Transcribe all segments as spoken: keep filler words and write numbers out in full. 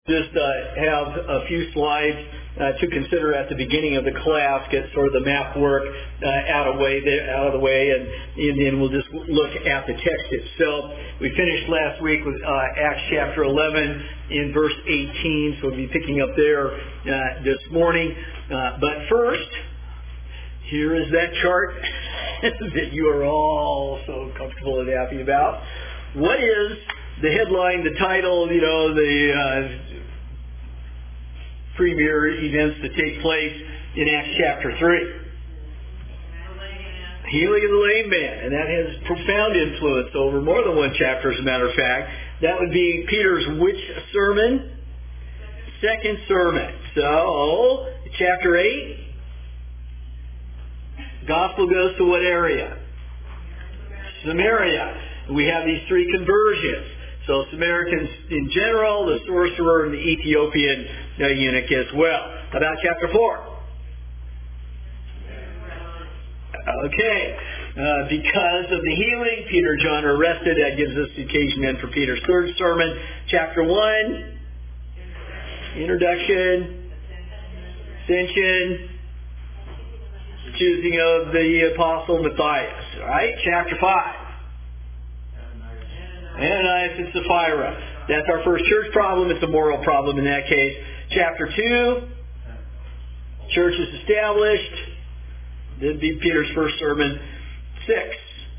Just uh, have a few slides uh, to consider at the beginning of the class, get sort of the map work uh, out of way, out of the way, and, and then we'll just look at the text itself. We finished last week with uh, Acts chapter eleven in verse eighteen, so we'll be picking up there uh, this morning. Uh, but first, here is that chart that you are all so comfortable and happy about. What is the headline, the title, you know, the uh, premier events that take place in Acts chapter three? Healing of the lame man. And that has profound influence over more than one chapter, as a matter of fact. That would be Peter's which sermon? Second sermon. So, chapter eight, gospel goes to what area? Samaria. We have these three conversions. So Samaritans in general, the sorcerer, and the Ethiopian uh, eunuch as well. How about chapter four? Okay. Uh, because of the healing, Peter and John are arrested. That gives us the occasion then for Peter's third sermon. Chapter one, introduction, ascension, choosing of the apostle Matthias. All right. Chapter five. Ananias and Sapphira. That's our first church problem. It's a moral problem in that case. Chapter two, church is established. That'd be Peter's first sermon. Six.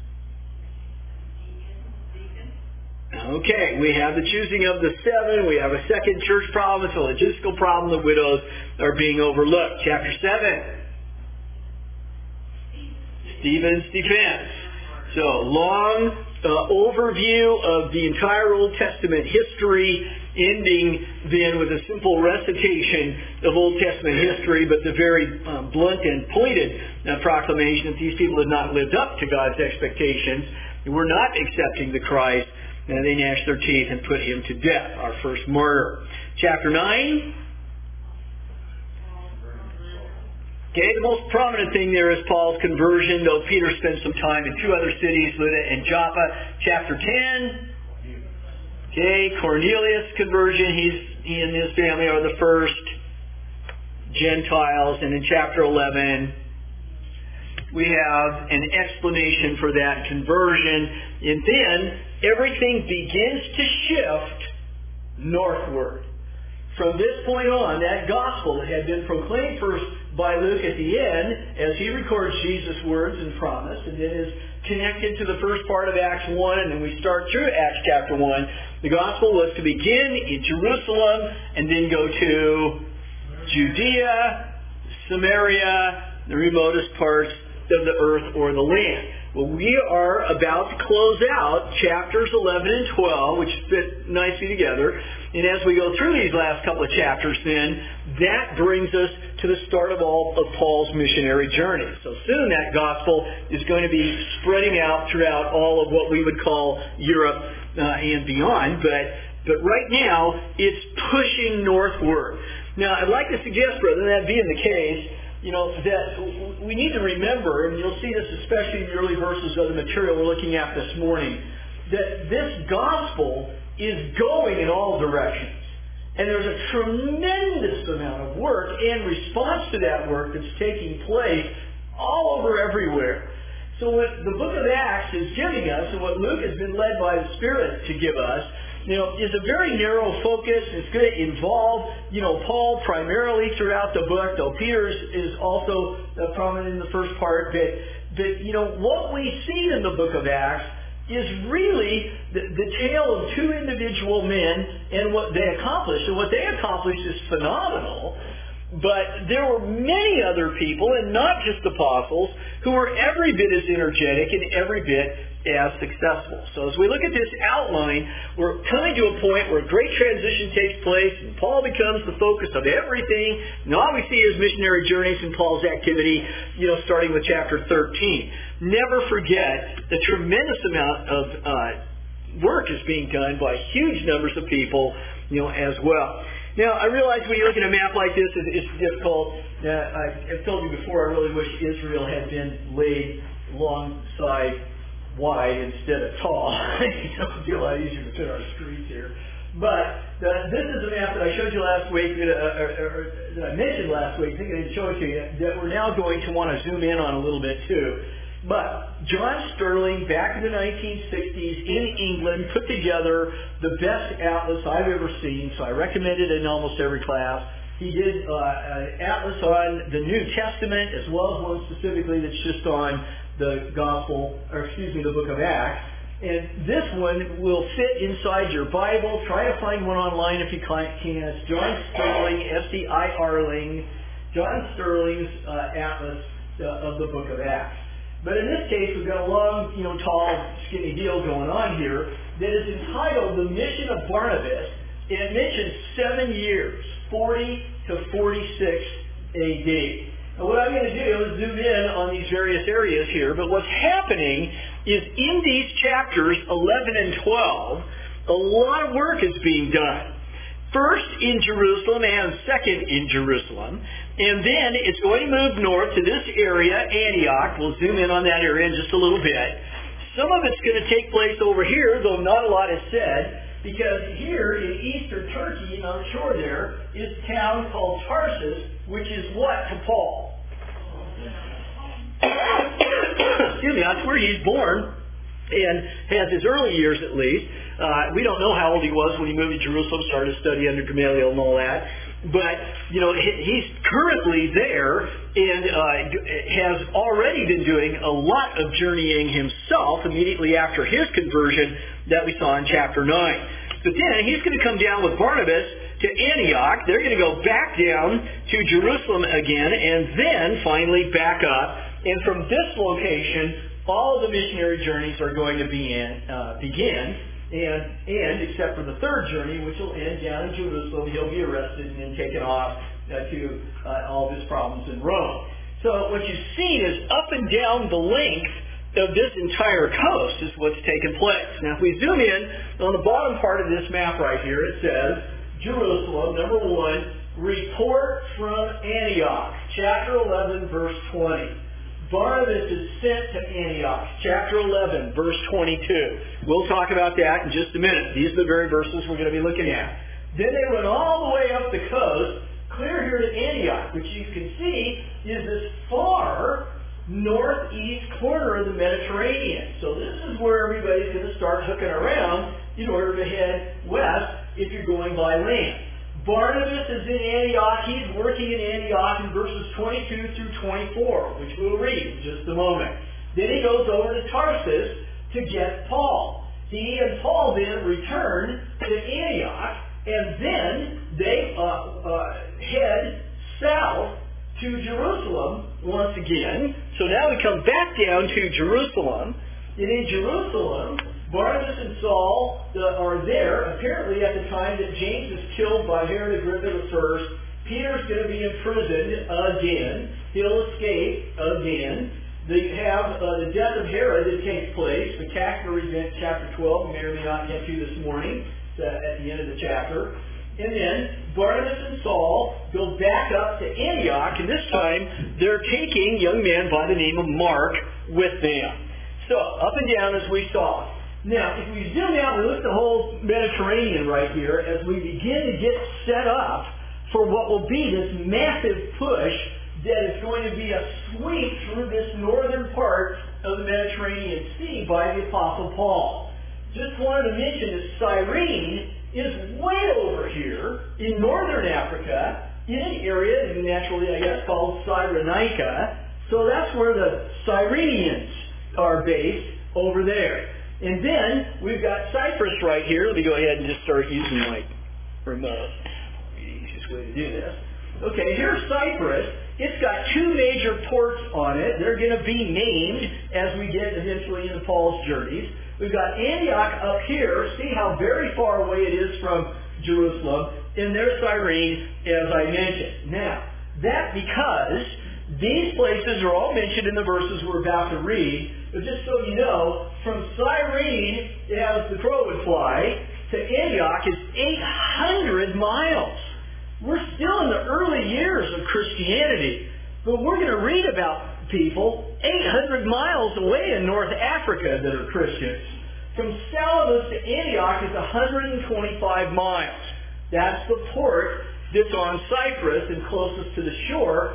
Okay, we have the choosing of the seven. We have a second church problem. It's a logistical problem. The widows are being overlooked. Chapter seven. Stephen's defense. So, long Uh, overview of the entire Old Testament history, ending then with a simple recitation of Old Testament history, but the very uh, blunt and pointed uh, proclamation that these people had not lived up to God's expectations, were not accepting the Christ, and they gnashed their teeth and put him to death, our first martyr. Chapter nine. Okay, the most prominent thing there is Paul's conversion, though Peter spent some time in two other cities, Lydda and Joppa. Chapter ten, okay, Cornelius' conversion. He's, he and his family are the first Gentiles. And in chapter eleven, we have an explanation for that conversion. And then everything begins to shift northward. From this point on, that gospel had been proclaimed first by Luke at the end, as he records Jesus' words and promise, and then is connected to the first part of Acts one, and then we start through Acts chapter one. The gospel was to begin in Jerusalem, and then go to Judea, Samaria, the remotest parts of the earth or the land. Well, we are about to close out chapters eleven and twelve, which fit nicely together. And as we go through these last couple of chapters, then, that brings us to the start of all of Paul's missionary journey. So soon that gospel is going to be spreading out throughout all of what we would call Europe uh, and beyond. But, but right now, it's pushing northward. Now, I'd like to suggest, brother, that being the case, you know, that we need to remember, and you'll see this especially in the early verses of the material we're looking at this morning, that this gospel is going in all directions. And there's a tremendous amount of work and response to that work that's taking place all over everywhere. So what the book of Acts is giving us, and what Luke has been led by the Spirit to give us, you know, is a very narrow focus. It's going to involve, you know, Paul primarily throughout the book, though Peter is also uh, prominent in the first part. But, but, you know, what we see in the book of Acts is really the, the tale of two individual men and what they accomplished. And what they accomplished is phenomenal. But there were many other people, and not just apostles, who were every bit as energetic and every bit as successful. So as we look at this outline, we're coming to a point where a great transition takes place, and Paul becomes the focus of everything. And all we see is missionary journeys in Paul's activity, you know, starting with chapter thirteen. Never forget the tremendous amount of uh, work is being done by huge numbers of people, you know, as well. Now, I realize when you look at a map like this, it's difficult. Uh, I've told you before, I really wish Israel had been laid alongside wide instead of tall. It would be a lot easier to fit our streets here. But the, this is a map that I showed you last week, uh, or, or, that I mentioned last week, I think I didn't show it to you, that we're now going to want to zoom in on a little bit too. But John Sterling, back in the nineteen sixties in England, put together the best atlas I've ever seen, so I recommend it in almost every class. He did uh, an atlas on the New Testament, as well as one specifically that's just on the Gospel, or excuse me, the book of Acts. And this one will fit inside your Bible. Try to find one online if you can. It's John Sterling, S T I R-ling, John Sterling's uh, atlas uh, of the book of Acts. But in this case, we've got a long, you know, tall, skinny deal going on here that is entitled The Mission of Barnabas. And it mentions seven years, forty to forty-six A D. Now what I'm going to do is zoom in on these various areas here, but what's happening is in these chapters eleven and twelve, a lot of work is being done. First in Jerusalem and second in Jerusalem. And then it's going to move north to this area, Antioch. We'll zoom in on that area in just a little bit. Some of it's going to take place over here, though not a lot is said, because here in eastern Turkey, and on the shore there, is a town called Tarsus, which is what to Paul? Excuse me, that's where he's born and has his early years at least. Uh, we don't know how old he was when he moved to Jerusalem, started to study under Gamaliel and all that. But, you know, he, he's currently there and uh, has already been doing a lot of journeying himself immediately after his conversion that we saw in chapter nine. But then he's going to come down with Barnabas to Antioch. They're going to go back down to Jerusalem again and then finally back up. And from this location, all of the missionary journeys are going to be in, uh, begin. And, and except for the third journey, which will end down in Jerusalem, he'll be arrested and then taken off uh, to uh, all of his problems in Rome. So what you've seen is up and down the length of this entire coast is what's taken place. Now, if we zoom in on the bottom part of this map right here, it says Jerusalem, number one, report from Antioch, chapter eleven, verse twenty. Barnabas is sent to Antioch, chapter eleven, verse twenty-two. We'll talk about that in just a minute. These are the very verses we're going to be looking at. Then they run all the way up the coast, clear here to Antioch, which you can see is this far northeast corner of the Mediterranean. So this is where everybody's going to start hooking around in order to head west if you're going by land. Barnabas is in Antioch. He's working in Antioch in verses twenty-two through twenty-four, which we'll read in just a moment. Then he goes over to Tarsus to get Paul. He and Paul then return to Antioch, and then they uh, uh, head south to Jerusalem once again. So now we come back down to Jerusalem. And in Jerusalem, Barnabas and Saul uh, are there, apparently at the time that James is killed by Herod Agrippa the First. Peter's going to be imprisoned again. He'll escape again. They have uh, the death of Herod that takes place. Spectacular event, chapter twelve. We may or may not get to this morning uh, at the end of the chapter. And then Barnabas and Saul go back up to Antioch, and this time they're taking a young man by the name of Mark with them. So, up and down as we saw. Now, if we zoom out and look at the whole Mediterranean right here, as we begin to get set up for what will be this massive push that is going to be a sweep through this northern part of the Mediterranean Sea by the Apostle Paul. Just wanted to mention that Cyrene is way over here in northern Africa, in an area naturally, I guess, called Cyrenaica. So that's where the Cyrenians are based over there. And then we've got Cyprus right here. Let me go ahead and just start using my remote. The easiest way to do this. Okay, here's Cyprus. It's got two major ports on it. They're going to be named as we get eventually into Paul's journeys. We've got Antioch up here. See how very far away it is from Jerusalem. And there's Cyrene, as I mentioned. Now, that's because these places are all mentioned in the verses we're about to read. But just so you know, from Cyrene, as the crow would fly, to Antioch is eight hundred miles. We're still in the early years of Christianity, but we're going to read about people eight hundred miles away in North Africa that are Christians. From Salamis to Antioch is one hundred twenty-five miles. That's the port that's on Cyprus and closest to the shore.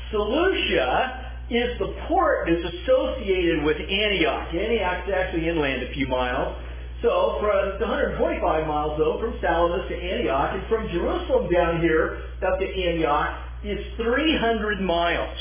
Seleucia is the port that's associated with Antioch. Antioch is actually inland a few miles. So for, it's one hundred twenty-five miles, though, from Salamis to Antioch. And from Jerusalem down here up to Antioch is three hundred miles.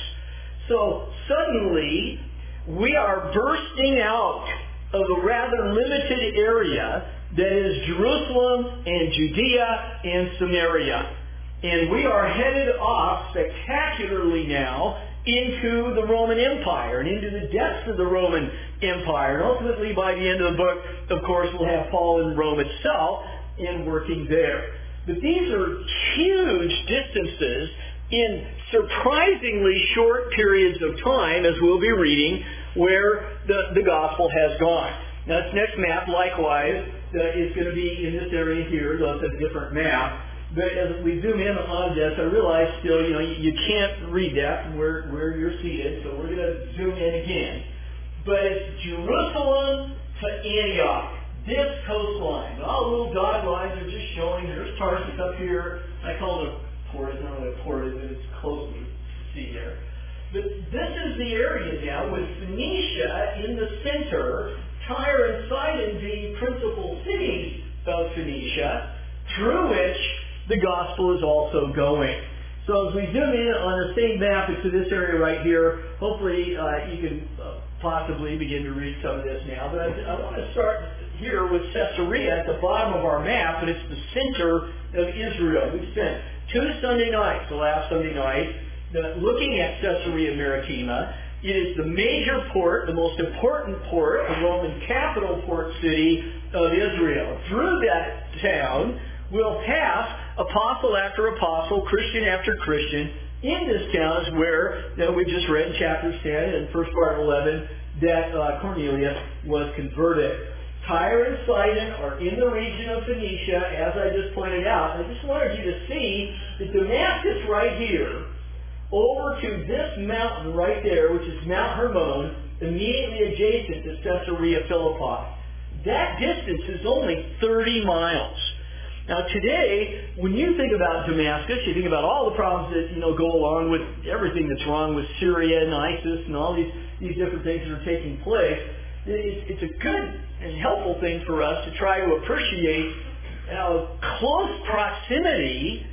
So suddenly, we are bursting out of a rather limited area that is Jerusalem and Judea and Samaria. And we are headed off spectacularly now into the Roman Empire and into the depths of the Roman Empire. And ultimately, by the end of the book, of course, we'll have Paul in Rome itself and working there. But these are huge distances in surprisingly short periods of time, as we'll be reading, where the, the gospel has gone. Now, this next map, likewise, uh, is going to be in this area here. That's a different map. But as we zoom in on this, I realize still, you know, you, you can't read that from where, where you're seated, so we're going to zoom in again. But it's Jerusalem to Antioch, this coastline. All the little dotted lines are just showing. There's Tarsus up here. I call it a port. It's not really a port, but it's close to see there. But this is the area now with Phoenicia in the center, Tyre and Sidon being principal cities of Phoenicia, through which the gospel is also going. So as we zoom in on the same map to this area right here, hopefully uh, you can uh, possibly begin to read some of this now. But I, I want to start here with Caesarea at the bottom of our map, and it's the center of Israel. We've spent two Sunday nights, the last Sunday night, uh, looking at Caesarea Maritima. It is the major port, the most important port, the Roman capital port city of Israel. Through that town will pass apostle after apostle, Christian after Christian. In this town is where, you know, we just read in chapters ten and first part of eleven that uh, Cornelius was converted. Tyre and Sidon are in the region of Phoenicia, as I just pointed out. I just wanted you to see that Damascus right here, over to this mountain right there, which is Mount Hermon, immediately adjacent to Caesarea Philippi. That distance is only thirty miles. Now today, when you think about Damascus, you think about all the problems that, you know, go along with everything that's wrong with Syria and ISIS and all these, these different things that are taking place. It's, it's a good and helpful thing for us to try to appreciate how close proximity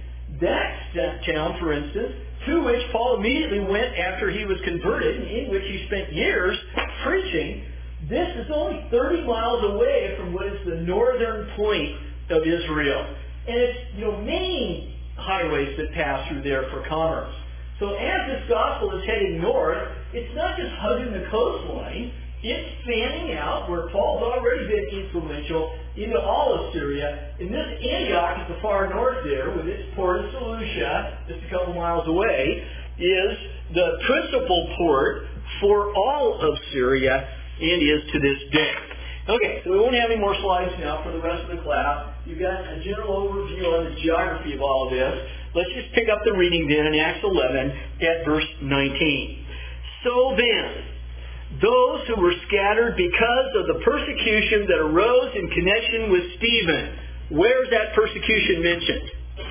that town, for instance, to which Paul immediately went after he was converted, and in which he spent years preaching. This is only thirty miles away from what is the northern point of Israel. And it's, you know, main highways that pass through there for commerce. So as this gospel is heading north, it's not just hugging the coastline, it's fanning out where Paul's already been influential into all of Syria. And this Antioch at the far north there, with its port of Seleucia, just a couple miles away, is the principal port for all of Syria and is to this day. Okay, so we won't have any more slides now for the rest of the class. You've got a general overview on the geography of all of this. Let's just pick up the reading then in Acts eleven at verse nineteen. So then, those who were scattered because of the persecution that arose in connection with Stephen. Where's that persecution mentioned?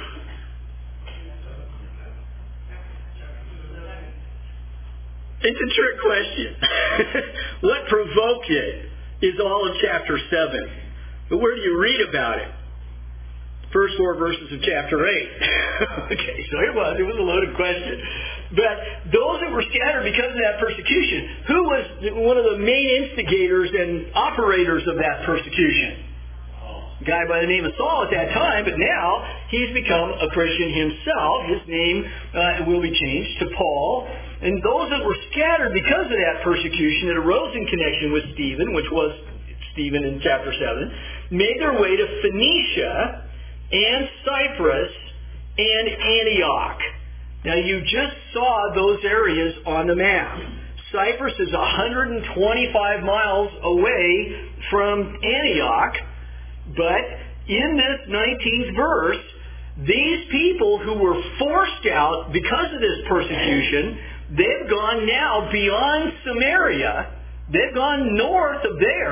It's a trick question. What provoked it is all of chapter seven. But where do you read about it? First four verses of chapter eight. Okay, so it was. It was a loaded question. But those that were scattered because of that persecution, who was one of the main instigators and operators of that persecution? A guy by the name of Saul at that time, but now he's become a Christian himself. His name uh, will be changed to Paul. And those that were scattered because of that persecution that arose in connection with Stephen, which was Stephen in chapter seven, made their way to Phoenicia and Cyprus and Antioch. Now you just saw those areas on the map. Cyprus is one hundred twenty-five miles away from Antioch, but in this nineteenth verse, these people who were forced out because of this persecution, they've gone now beyond Samaria. They've gone north of there.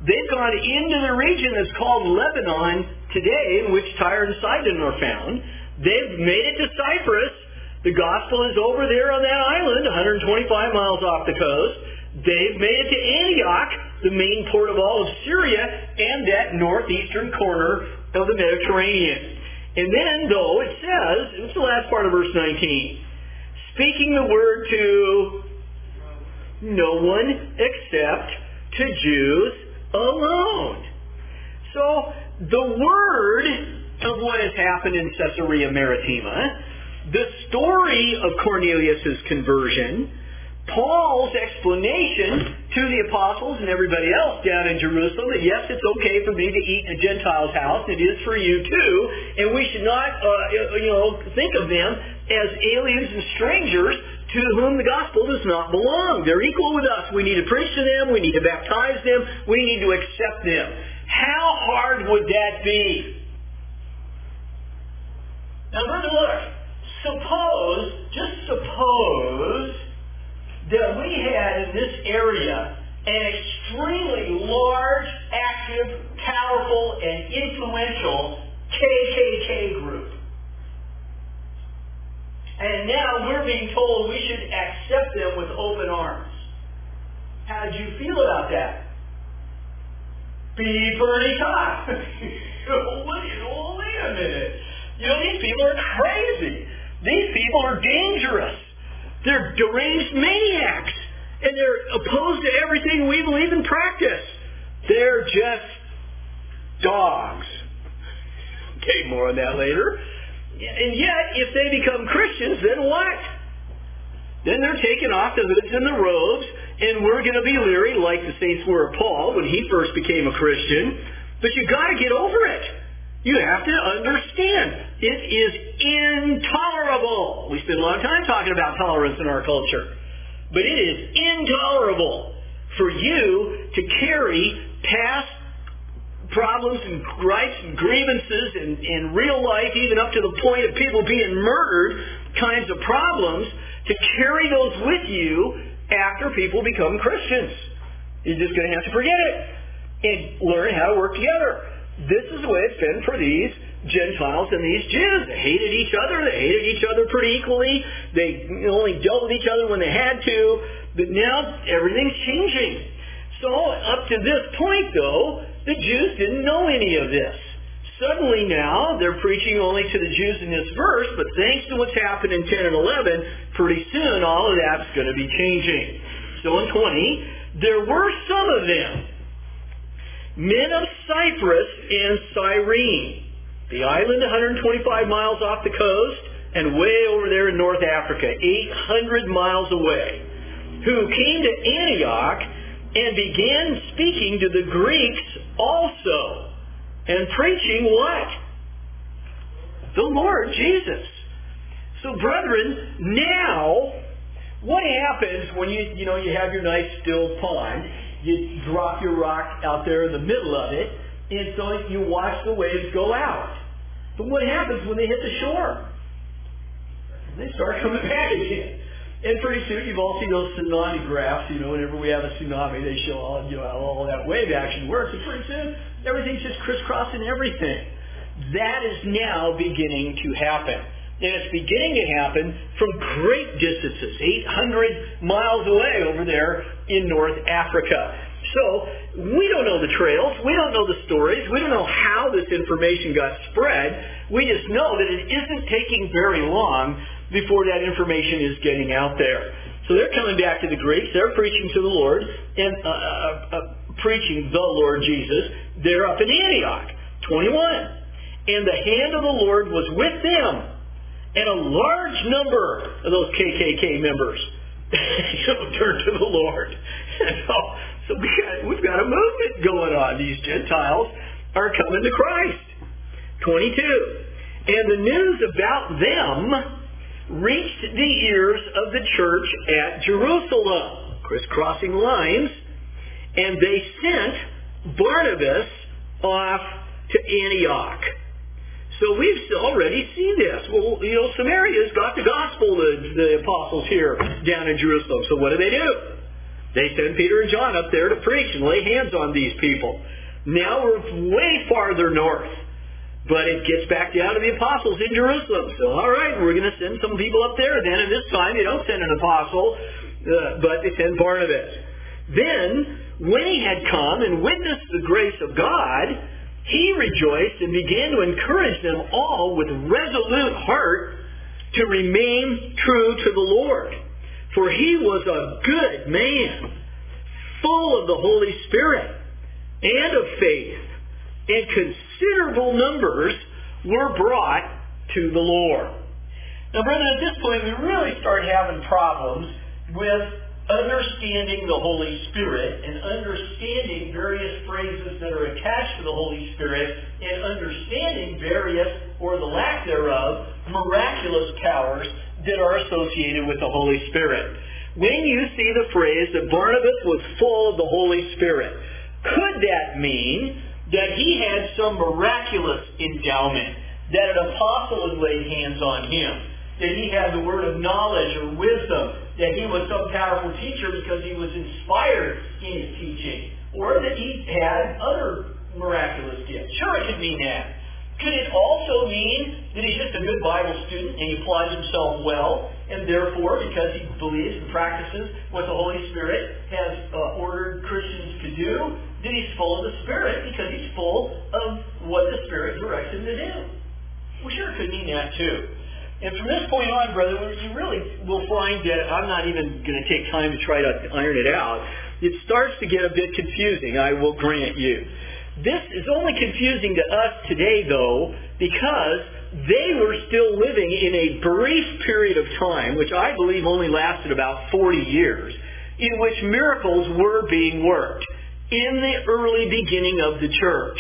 They've gone into the region that's called Lebanon today, in which Tyre and Sidon are found. They've made it to Cyprus. The gospel is over there on that island, one hundred twenty-five miles off the coast. They've made it to Antioch, the main port of all of Syria, and that northeastern corner of the Mediterranean. And then, though, it says, it's the last part of verse nineteen, speaking the word to no one except to Jews alone. So, the word of what has happened in Caesarea Maritima, the story of Cornelius' conversion, Paul's explanation to the apostles and everybody else down in Jerusalem that yes, it's okay for me to eat in a Gentile's house, and it is for you too, and we should not, uh, you know, think of them as aliens and strangers to whom the gospel does not belong. They're equal with us. We need to preach to them. We need to baptize them. We need to accept them. How hard would that be? Now, brother, look. Suppose, just suppose, that we had in this area an extremely large, active, powerful, and influential K K K group. And now we're being told we should accept them with open arms. How did you feel about that? Be pretty tough. Oh, wait a minute. You know, these people are crazy. These people are dangerous. They're deranged maniacs. And they're opposed to everything we believe and practice. They're just dogs. Okay, more on that later. And yet, if they become Christians, then what? Then they're taking off the hoods and the robes, and we're going to be leery like the saints were of Paul when he first became a Christian. But you've got to get over it. You have to understand. It is intolerable. We spend a lot of time talking about tolerance in our culture. But it is intolerable for you to carry past problems and gripes and grievances in, in real life, even up to the point of people being murdered, kinds of problems, to carry those with you after people become Christians. You're just going to have to forget it and learn how to work together. This is the way it's been for these Gentiles and these Jews. They hated each other. They hated each other pretty equally. They only dealt with each other when they had to. But now everything's changing. So up to this point, though, the Jews didn't know any of this. Suddenly now, they're preaching only to the Jews in this verse, but thanks to what's happened in ten and eleven, pretty soon all of that's going to be changing. So in twenty, there were some of them, men of Cyprus and Cyrene, the island one hundred twenty-five miles off the coast, and way over there in North Africa, eight hundred miles away, who came to Antioch and began speaking to the Greeks also, and preaching what? The Lord Jesus. So brethren, now, what happens when you, you know, you have your nice still pond, you drop your rock out there in the middle of it, and so you watch the waves go out. But what happens when they hit the shore? They start coming back again. And pretty soon, you've all seen those tsunami graphs, you know, whenever we have a tsunami, they show all, you know, how all that wave action works. And pretty soon, everything's just crisscrossing everything. That is now beginning to happen. And it's beginning to happen from great distances, eight hundred miles away over there in North Africa. So, we don't know the trails. We don't know the stories. We don't know how this information got spread. We just know that it isn't taking very long before that information is getting out there. So they're coming back to the Greeks. They're preaching to the Lord and uh, uh, uh, preaching the Lord Jesus. They're up in Antioch. twenty-one. And the hand of the Lord was with them, and a large number of those K K K members you know, turned to the Lord. so so we got, we've got a movement going on. These Gentiles are coming to Christ. twenty-two. And the news about them reached the ears of the church at Jerusalem, crisscrossing lines, and they sent Barnabas off to Antioch. So we've already seen this. Well, you know, Samaria's got the gospel, the, the apostles here down in Jerusalem. So what do they do? They send Peter and John up there to preach and lay hands on these people. Now we're way farther north. But it gets back down to the apostles in Jerusalem. So, all right, we're going to send some people up there. Then at this time, they don't send an apostle, uh, but they send Barnabas. Then, when he had come and witnessed the grace of God, he rejoiced and began to encourage them all with resolute heart to remain true to the Lord. For he was a good man, full of the Holy Spirit and of faith, and considerable numbers were brought to the Lord. Now, brethren, at this point, we really start having problems with understanding the Holy Spirit and understanding various phrases that are attached to the Holy Spirit and understanding various, or the lack thereof, miraculous powers that are associated with the Holy Spirit. When you see the phrase that Barnabas was full of the Holy Spirit, could that mean that he had some miraculous endowment, that an apostle had laid hands on him, that he had the word of knowledge or wisdom, that he was some powerful teacher because he was inspired in his teaching, or that he had other miraculous gifts? Sure, it could mean that. Could it also mean that he's just a good Bible student and he applies himself well, and therefore, because he believes and practices what the Holy Spirit has uh, ordered Christians to do, that he's full of the Spirit because he's full of what the Spirit directs him to do? Well, sure, it could mean that too. And from this point on, brother, you really will find that I'm not even going to take time to try to iron it out. It starts to get a bit confusing, I will grant you. This is only confusing to us today, though, because they were still living in a brief period of time, which I believe only lasted about forty years, in which miracles were being worked in the early beginning of the church,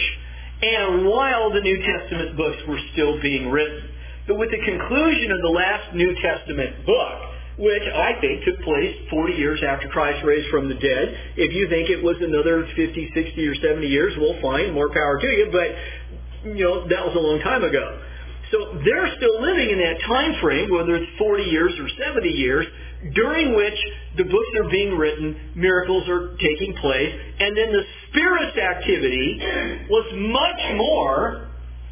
and while the New Testament books were still being written. But with the conclusion of the last New Testament book, which I think took place forty years after Christ raised from the dead. If you think it was another fifty, sixty, or seventy years, we'll find more power to you, but, you know, that was a long time ago. So they're still living in that time frame, whether it's forty years or seventy years, during which the books are being written, miracles are taking place, and then the Spirit's activity was much more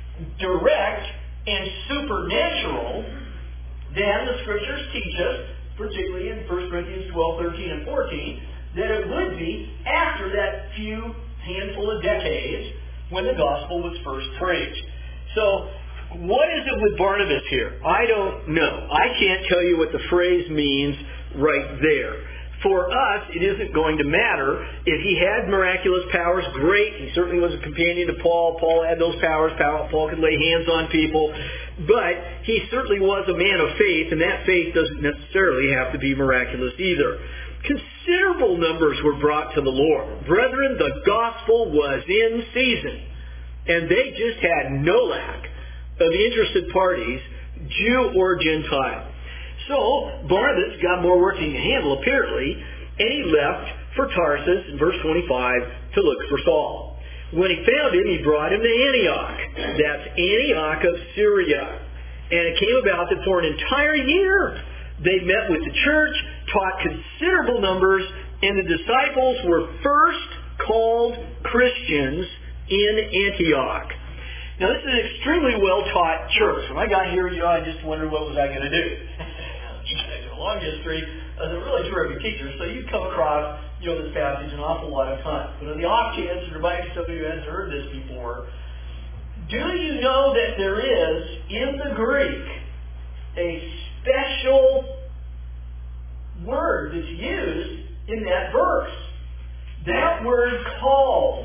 direct and supernatural than the Scriptures teach us, particularly in First Corinthians twelve, thirteen, and fourteen, that it would be after that few handful of decades when the gospel was first preached. So, what is it with Barnabas here? I don't know. I can't tell you what the phrase means right there. For us, it isn't going to matter. If he had miraculous powers, great. He certainly was a companion to Paul. Paul had those powers. Paul could lay hands on people. But he certainly was a man of faith, and that faith doesn't necessarily have to be miraculous either. Considerable numbers were brought to the Lord. Brethren, the gospel was in season, and they just had no lack of interested parties, Jew or Gentile. So, Barnabas got more work than he could handle, apparently, and he left for Tarsus, in verse twenty-five, to look for Saul. When he found him, he brought him to Antioch. That's Antioch of Syria. And it came about that for an entire year, they met with the church, taught considerable numbers, and the disciples were first called Christians in Antioch. Now, this is an extremely well-taught church. When I got here, you know, I just wondered what was I going to do. You guys have a long history as a really terrific teacher, so you come across, you know, this passage an awful lot of times. But on the off chance, there might be somebody who hasn't heard this before, do you know that there is, in the Greek, a special word that's used in that verse? That word called,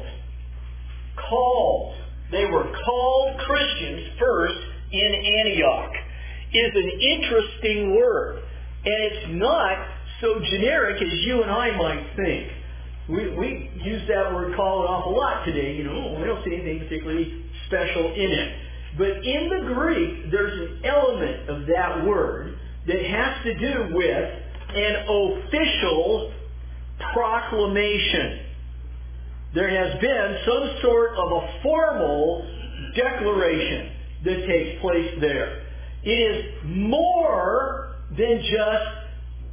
called, they were called Christians first in Antioch, is an interesting word. And it's not so generic as you and I might think. We, we use that word call an awful lot today. You know, we don't see anything particularly special in it. But in the Greek, there's an element of that word that has to do with an official proclamation. There has been some sort of a formal declaration that takes place there. It is more than just,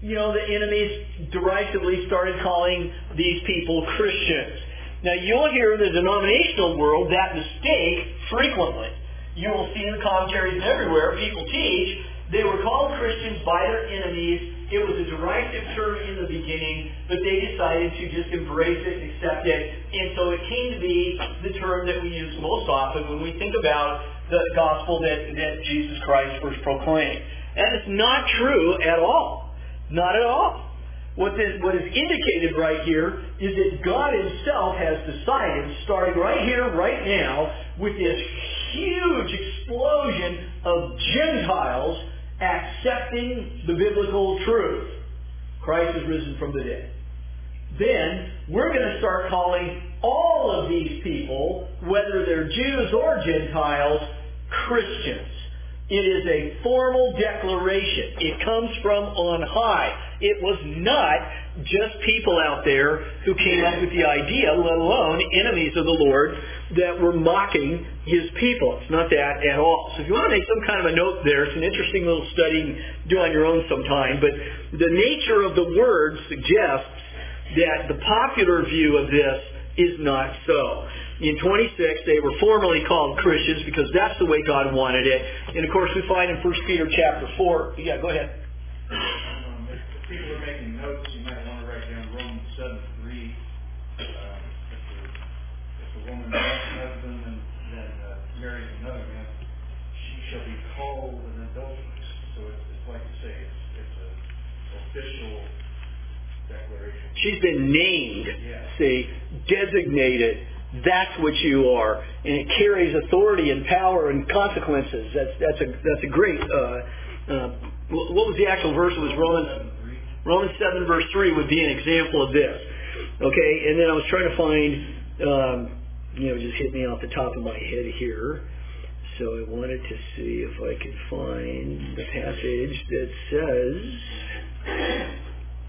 you know, the enemies derisively started calling these people Christians. Now, you'll hear in the denominational world that mistake frequently. You will see in the commentaries and everywhere people teach they were called Christians by their enemies. It was a derisive term in the beginning, but they decided to just embrace it and accept it. And so it came to be the term that we use most often when we think about the gospel that, that Jesus Christ first proclaimed. That is not true at all. Not at all. What, this, what is indicated right here is that God Himself has decided, starting right here, right now, with this huge explosion of Gentiles accepting the biblical truth. Christ is risen from the dead. Then we're going to start calling all of these people, whether they're Jews or Gentiles, Christians. It is a formal declaration. It comes from on high. It was not just people out there who came up with the idea, let alone enemies of the Lord, that were mocking His people. It's not that at all. So if you want to make some kind of a note there, it's an interesting little study to do on your own sometime, but the nature of the word suggests that the popular view of this is not so. In twenty-six, they were formally called Christians because that's the way God wanted it. And of course, we find in First Peter chapter four. Yeah, go ahead. Um, if people are making notes, you might want to write down Romans seven three. Uh, if, the, if a woman has a husband and then uh, marries another man, she shall be called an adulteress. So it's, it's like you say, it's, it's an official declaration. She's been named, yeah. see, designated. That's what you are, and it carries authority and power and consequences. That's that's a that's a great. Uh, uh, what was the actual verse? It was Romans Romans seven verse three would be an example of this. Okay, and then I was trying to find, um, you know, just hit me off the top of my head here. So I wanted to see if I could find the passage that says.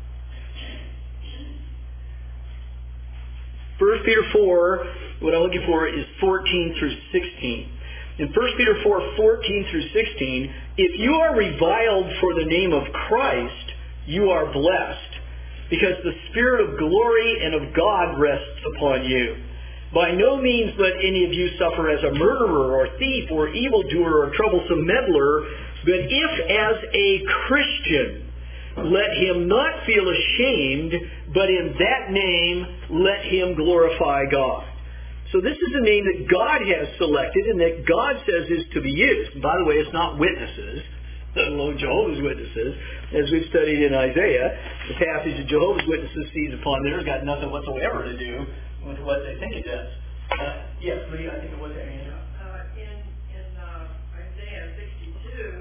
First Peter four, what I'm looking for is fourteen through sixteen. In First Peter four, fourteen through sixteen, if you are reviled for the name of Christ, you are blessed, because the Spirit of glory and of God rests upon you. By no means let any of you suffer as a murderer or thief or evildoer or troublesome meddler, but if as a Christian, let him not feel ashamed, but in that name let him glorify God. So this is a name that God has selected and that God says is to be used. And by the way, it's not witnesses, let alone Jehovah's Witnesses. As we've studied in Isaiah, the passage that Jehovah's Witnesses sees upon there has got nothing whatsoever to do with what they think it does. Uh, yes, Lee, I think it was that answer. Uh, in in uh, Isaiah sixty-two,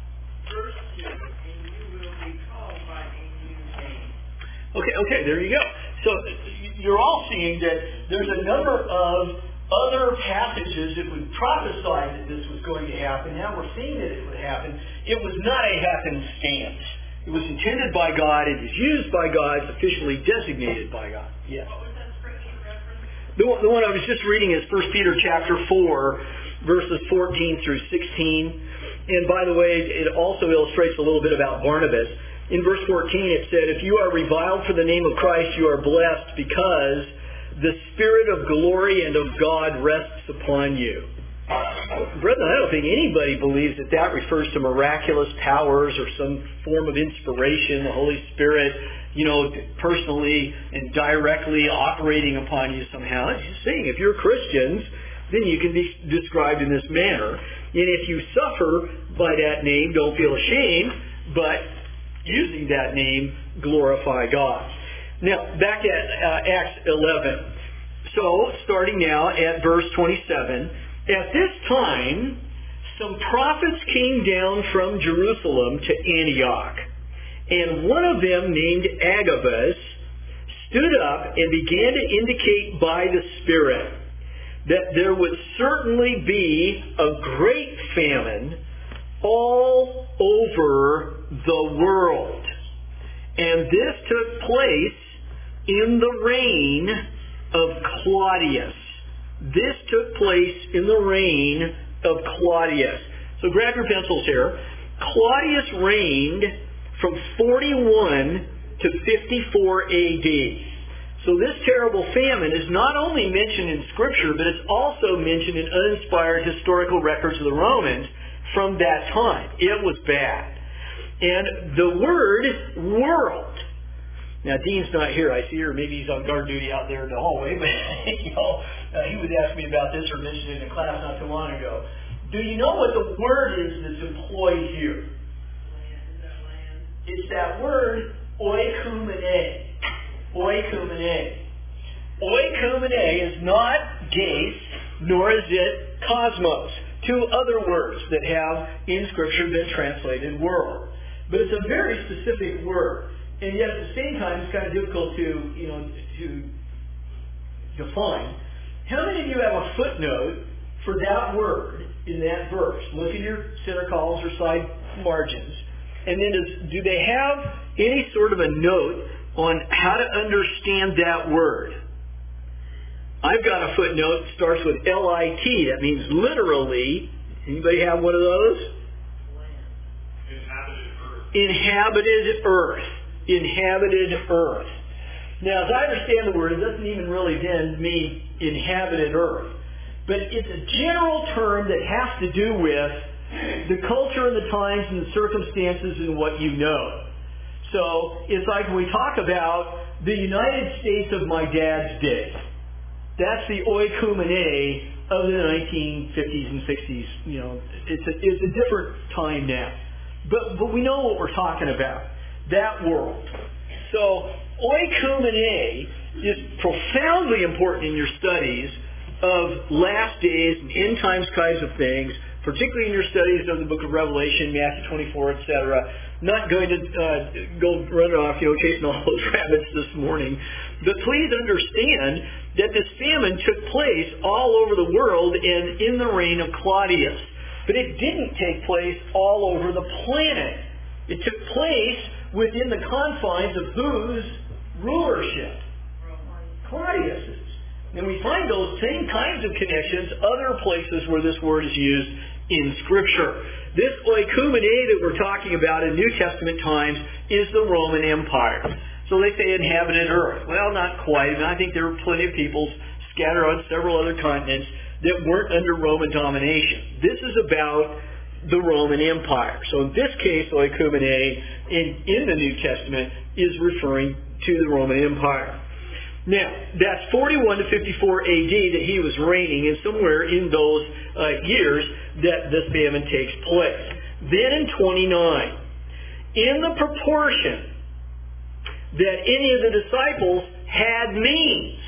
verse two, and you will be called by a new name. Okay, okay, there you go. So you're all seeing that there's a number of other passages that would prophesy that this was going to happen. Now we're seeing that it would happen. It was not a happenstance. It was intended by God. It is used by God. It's officially designated by God. Yes. What was that scripture reference? The one, the one I was just reading is First Peter chapter four, verses fourteen through sixteen. And by the way, it also illustrates a little bit about Barnabas. In verse fourteen it said, if you are reviled for the name of Christ, you are blessed because the Spirit of glory and of God rests upon you. Brethren, I don't think anybody believes that that refers to miraculous powers or some form of inspiration, the Holy Spirit, you know, personally and directly operating upon you somehow. It's just saying, if you're Christians, then you can be described in this manner. And if you suffer by that name, don't feel ashamed, but using that name, glorify God. Now, back at uh, Acts eleven. So, starting now at verse twenty-seven, at this time, some prophets came down from Jerusalem to Antioch, and one of them, named Agabus, stood up and began to indicate by the Spirit that there would certainly be a great famine all over the world. And this took place in the reign of Claudius. This took place in the reign of Claudius. So grab your pencils here. Claudius reigned from forty-one to fifty-four A D. So this terrible famine is not only mentioned in Scripture, but it's also mentioned in uninspired historical records of the Romans from that time. It was bad. And the word world. Now, Dean's not here. I see her. Maybe he's on guard duty out there in the hallway. But you know, uh, he was asking me about this or mentioned it in a class not too long ago. Do you know what the word is that's employed here? Land. It's that word oikumene. Oikumene. Oikumene is not ges, nor is it cosmos. Two other words that have in Scripture been translated world. But it's a very specific word. And yet at the same time it's kind of difficult to, you know, to define. How many of you have a footnote for that word in that verse? Look in your center columns or side margins. And then does, do they have any sort of a note on how to understand that word? I've got a footnote that starts with L I T. That means literally. Anybody have one of those? Inhabited earth. Inhabited earth. Inhabited earth. Now, as I understand the word, it doesn't even really then mean inhabited earth. But it's a general term that has to do with the culture and the times and the circumstances and what you know. So it's like when we talk about the United States of my dad's day. That's the oikumene of the nineteen fifties and sixties. You know, it's a, it's a different time now. But, but we know what we're talking about. That world. So oikumene is profoundly important in your studies of last days and end times kinds of things, particularly in your studies of the book of Revelation, Matthew twenty-four, et cetera. Not going to uh, go run off, you know, chasing all those rabbits this morning. But please understand that this famine took place all over the world and in the reign of Claudius. But it didn't take place all over the planet. It took place within the confines of whose rulership? Claudius's. And we find those same kinds of connections other places where this word is used in Scripture. This oikumene that we're talking about in New Testament times is the Roman Empire. So they say inhabited earth. Well, not quite. I think there were plenty of peoples scattered on several other continents that weren't under Roman domination. This is about the Roman Empire. So in this case, oikumene in, in the New Testament is referring to the Roman Empire. Now, that's forty-one to fifty-four A D that he was reigning, and somewhere in those uh, years that this famine takes place. Then in twenty-nine, in the proportion that any of the disciples had means,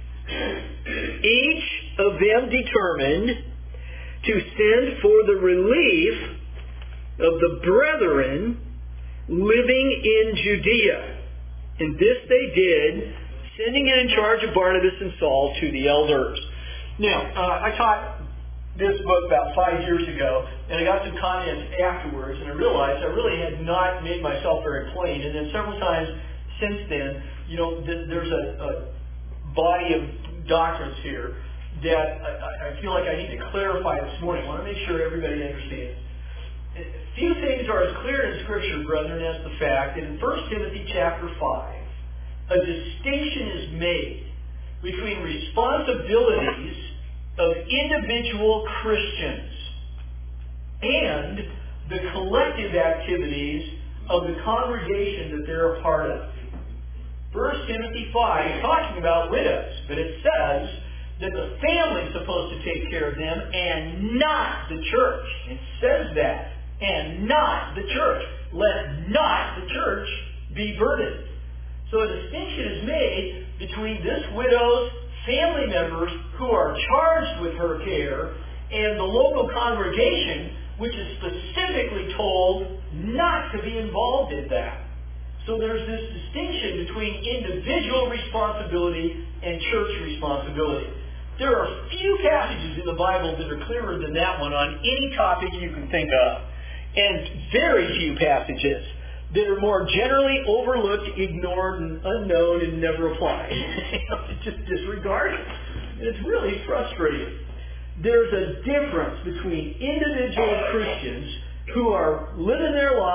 each of them determined to send for the relief of the brethren living in Judea. And this they did, sending in charge of Barnabas and Saul to the elders. Now, uh, I taught this book about five years ago, and I got some comments afterwards, and I realized I really had not made myself very plain. And then several times since then, you know, th- there's a, a body of doctrines here that I, I feel like I need to clarify this morning. I want to make sure everybody understands. Few things are as clear in Scripture, brethren, as the fact that in First Timothy chapter five, a distinction is made between responsibilities of individual Christians and the collective activities of the congregation that they're a part of. First Timothy five is talking about widows, but it says that the family is supposed to take care of them and not the church. It says that. And not the church. Let not the church be burdened. So a distinction is made between this widow's family members who are charged with her care and the local congregation, which is specifically told not to be involved in that. So there's this distinction between individual responsibility and church responsibility. There are few passages in the Bible that are clearer than that one on any topic you can think of. And very few passages that are more generally overlooked, ignored, and unknown and never applied. Just disregarded. And it's really frustrating. There's a difference between individual Christians who are living their lives and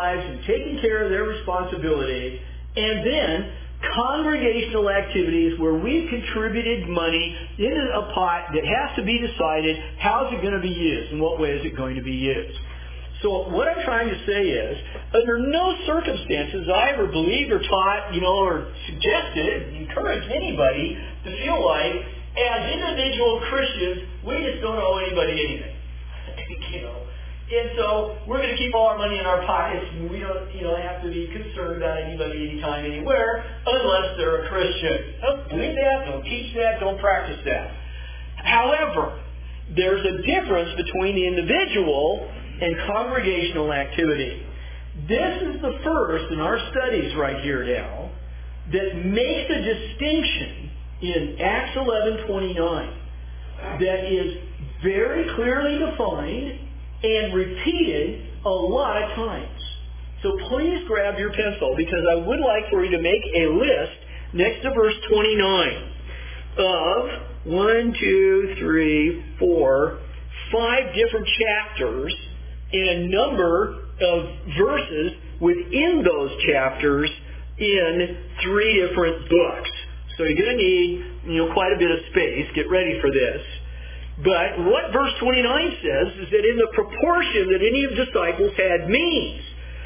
taking care of their responsibility, and then congregational activities where we've contributed money into a pot that has to be decided how is it going to be used and what way is it going to be used. So what I'm trying to say is, under no circumstances I ever believed or taught, you know, or suggested, encouraged anybody to feel like, as individual Christians, we just don't owe anybody anything. you know. And so we're going to keep all our money in our pockets, and we don't, you know, have to be concerned about anybody, anytime, anywhere, unless they're a Christian. Don't believe that. Don't teach that. Don't practice that. However, there's a difference between the individual and congregational activity. This is the first in our studies right here now that makes a distinction in Acts eleven twenty-nine that is very clearly defined and repeated a lot of times. So please grab your pencil, because I would like for you to make a list next to verse twenty-nine of one, two, three, four, five different chapters and a number of verses within those chapters in three different books. So you're going to need, you know, quite a bit of space. Get ready for this. But what verse twenty-nine says is that in the proportion that any of the disciples had means,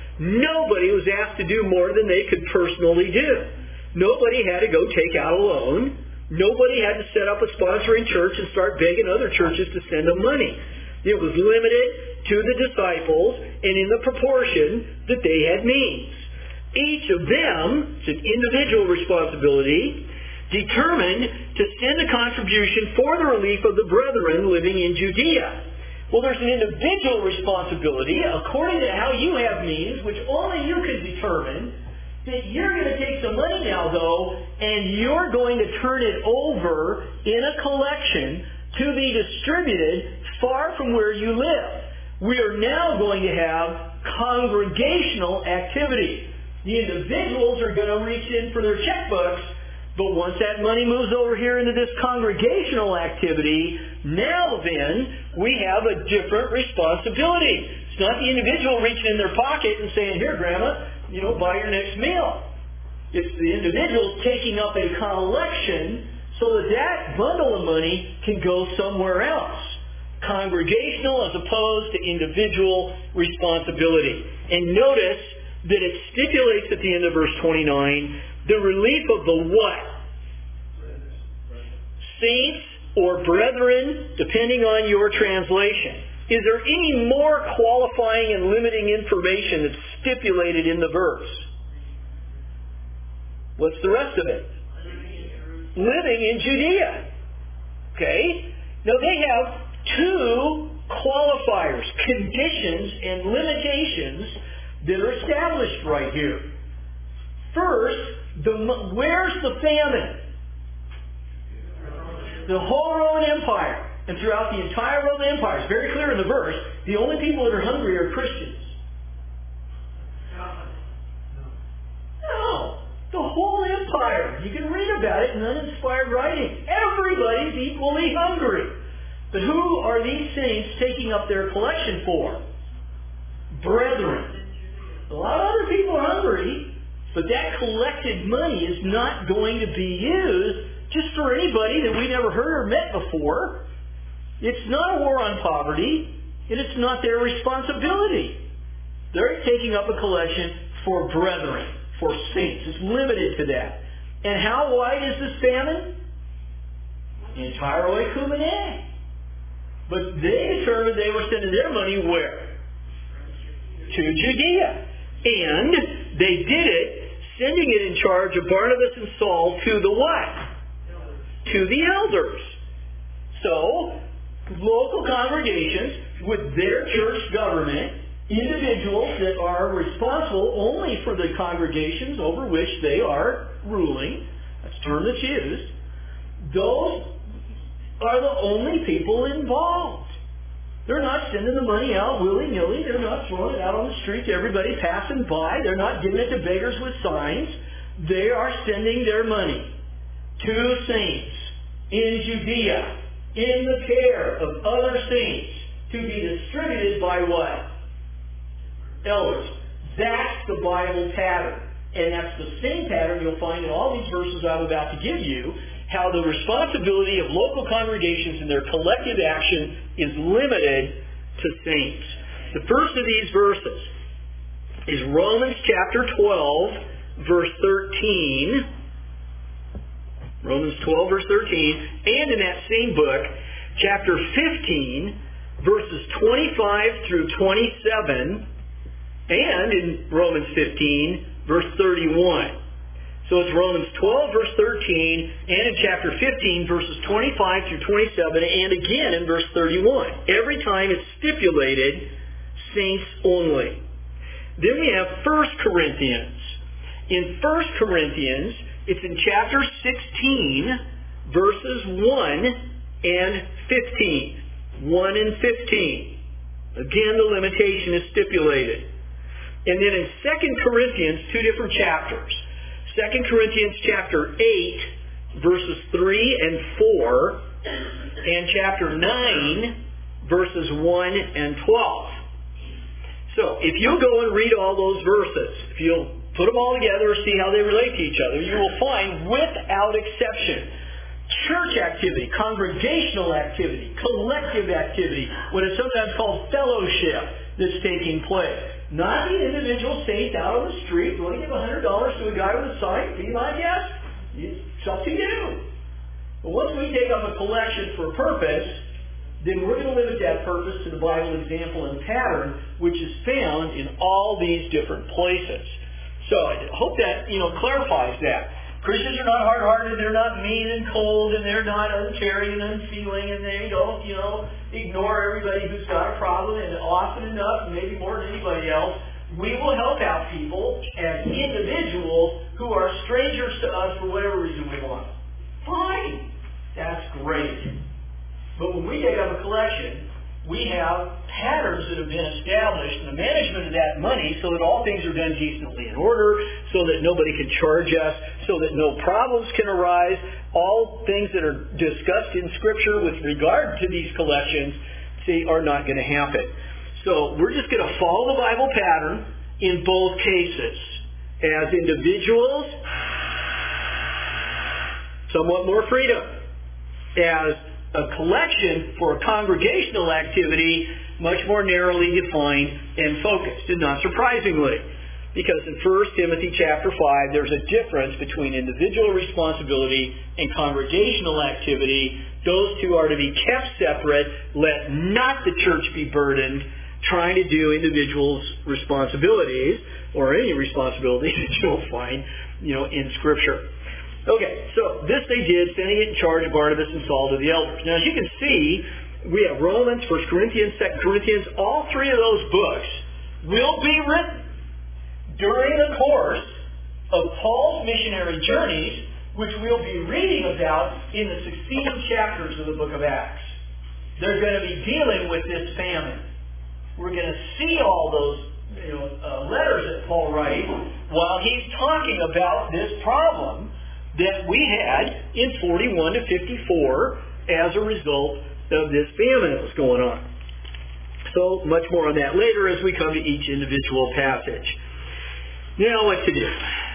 nobody was asked to do more than they could personally do. Nobody had to go take out a loan. Nobody had to set up a sponsoring church and start begging other churches to send them money. It was limited to the disciples and in the proportion that they had means. Each of them, it's an individual responsibility, determined to send a contribution for the relief of the brethren living in Judea. Well, there's an individual responsibility according to how you have means, which only you can determine, that you're going to take some money now, though, and you're going to turn it over in a collection to be distributed far from where you live. We are now going to have congregational activity. The individuals are going to reach in for their checkbooks, but once that money moves over here into this congregational activity, now then, we have a different responsibility. It's not the individual reaching in their pocket and saying, here, Grandma, you know, buy your next meal. It's the individual taking up a collection so that that bundle of money can go somewhere else. Congregational as opposed to individual responsibility. And notice that it stipulates at the end of verse twenty-nine, the relief of the what? Saints or brethren, depending on your translation. Is there any more qualifying and limiting information that's stipulated in the verse? What's the rest of it? Living in Judea. Okay? Now they have two qualifiers, conditions and limitations that are established right here. First, the, where's the famine? The whole Roman Empire. And throughout the entire Roman Empire, it's very clear in the verse, the only people that are hungry are Christians. No. The whole empire. You can read about it in uninspired writing. Everybody's equally hungry. But who are these saints taking up their collection for? Brethren. A lot of other people are hungry, but that collected money is not going to be used just for anybody that we never heard or met before. It's not a war on poverty, and it's not their responsibility. They're taking up a collection for brethren, for saints. It's limited to that. And how wide is this famine? Entire oikumene. But they determined they were sending their money where? To Judea. And they did it, sending it in charge of Barnabas and Saul to the what? To the elders. So, local congregations with their church government, individuals that are responsible only for the congregations over which they are ruling, that's the term that's used, those are the only people involved. They're not sending the money out willy-nilly. They're not throwing it out on the street to everybody passing by. They're not giving it to beggars with signs. They are sending their money to saints in Judea, in the care of other saints, to be distributed by what? Elders. That's the Bible pattern. And that's the same pattern you'll find in all these verses I'm about to give you, how the responsibility of local congregations and their collective action is limited to saints. The first of these verses is Romans chapter twelve, verse thirteen. Romans twelve, verse thirteen. And in that same book, chapter fifteen, verses twenty-five through twenty-seven. And in Romans fifteen, verse thirty-one. So it's Romans twelve, verse thirteen, and in chapter fifteen, verses twenty-five through twenty-seven, and again in verse thirty-one. Every time it's stipulated, saints only. Then we have First Corinthians. In First Corinthians, it's in chapter sixteen, verses one and fifteen. one and fifteen. Again, the limitation is stipulated. And then in Second Corinthians, two different chapters. Second Corinthians chapter eight, verses three and four, and chapter nine, verses one and twelve. So, if you'll go and read all those verses, if you'll put them all together and see how they relate to each other, you will find, without exception, church activity, congregational activity, collective activity, what is sometimes called fellowship, that's taking place. Not the individual saint out on the street. You want to give one hundred dollars to a guy with a sign? Be my guest. It's up to you. But once we take up a collection for a purpose, then we're going to limit that purpose to the Bible example and pattern, which is found in all these different places. So I hope that, you know, clarifies that. Christians are not hard-hearted, they're not mean and cold, and they're not uncaring and unfeeling, and they don't, you know, ignore everybody who's got a problem, and often enough, maybe more than anybody else, we will help out people as individuals who are strangers to us for whatever reason we want. Fine. That's great. But when we take up a collection, we have patterns that have been established in the management of that money so that all things are done decently in order, so that nobody can charge us, so that no problems can arise. All things that are discussed in Scripture with regard to these collections, see, are not going to happen. So we're just going to follow the Bible pattern in both cases. As individuals, somewhat more freedom. As a collection for a congregational activity, much more narrowly defined and focused. And not surprisingly, because in First Timothy chapter five, there's a difference between individual responsibility and congregational activity. Those two are to be kept separate. Let not the church be burdened trying to do individuals' responsibilities, or any responsibilities that you'll find, you know, in Scripture. Okay, so this they did, sending it in charge of Barnabas and Saul to the elders. Now, as you can see, we have Romans, First Corinthians, Second Corinthians. All three of those books will be written during the course of Paul's missionary journeys, which we'll be reading about in the succeeding chapters of the book of Acts. They're going to be dealing with this famine. We're going to see all those you know, uh, letters that Paul writes while he's talking about this problem that we had in forty-one to fifty-four as a result of this famine that was going on. So much more on that later as we come to each individual passage. Now what to do?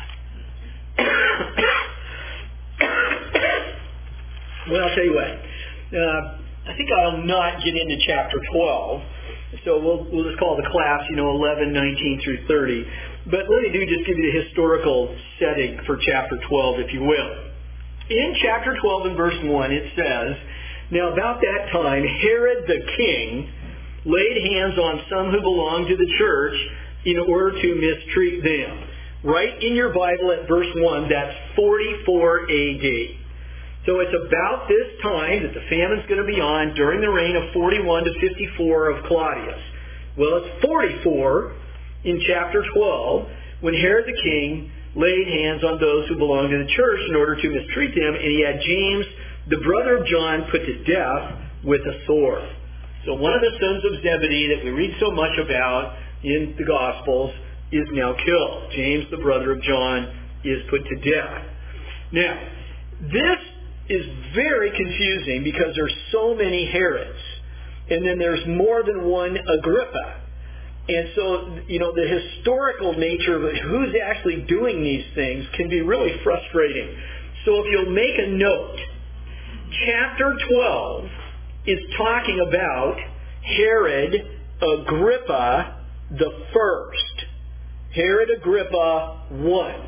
Well, I'll tell you what. Uh, I think I'll not get into chapter twelve. So we'll, we'll just call the class, you know, eleven, nineteen through thirty. But let me do just give you the historical setting for chapter twelve, if you will. In chapter twelve and verse one, it says, "Now about that time, Herod the king laid hands on some who belonged to the church in order to mistreat them." Right in your Bible at verse one, that's forty-four A D. So it's about this time that the famine's going to be on during the reign of forty-one to fifty-four of Claudius. Well, it's forty-four in chapter twelve when Herod the king laid hands on those who belonged to the church in order to mistreat them, and he had James, the brother of John, put to death with a sword. So one of the sons of Zebedee that we read so much about in the Gospels is now killed. James, the brother of John, is put to death. Now, this is very confusing because there's so many Herods. And then there's more than one Agrippa. And so, you know, the historical nature of it, who's actually doing these things, can be really frustrating. So if you'll make a note, chapter twelve is talking about Herod Agrippa the First. Herod Agrippa one.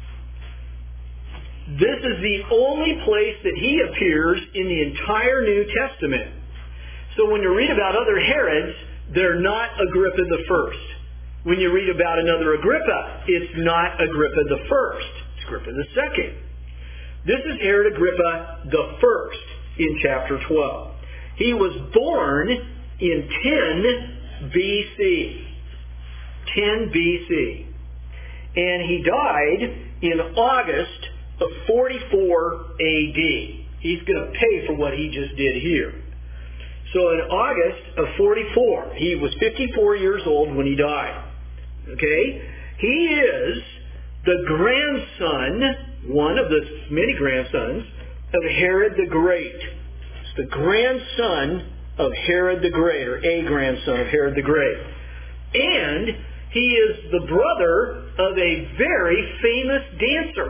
This is the only place that he appears in the entire New Testament. So when you read about other Herods, they're not Agrippa the First. When you read about another Agrippa, it's not Agrippa the First. It's Agrippa the Second. This is Herod Agrippa the First in chapter twelve. He was born in ten B C. ten B C. And he died in August of forty-four A D. He's going to pay for what he just did here. So in August of forty-four, he was fifty-four years old when he died. Okay? He is the grandson, one of the many grandsons, of Herod the Great. It's the grandson of Herod the Great, or a grandson of Herod the Great. And he is the brother of a very famous dancer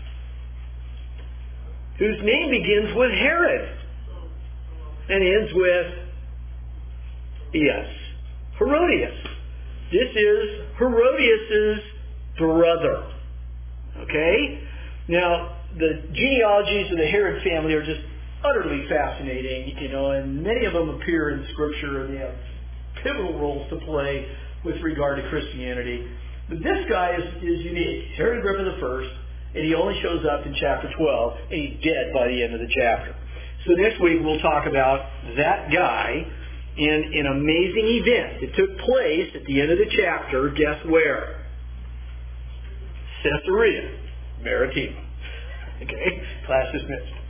whose name begins with Herod and ends with, yes, Herodias. This is Herodias' brother. Okay? Now, the genealogies of the Herod family are just utterly fascinating, you know, and many of them appear in Scripture, and they have pivotal roles to play with regard to Christianity. But this guy is, is unique. Herod Agrippa the First, and he only shows up in chapter twelve, and he's dead by the end of the chapter. So next week we'll talk about that guy and an amazing event that took place at the end of the chapter. Guess where? Caesarea Maritima. Okay? Class dismissed.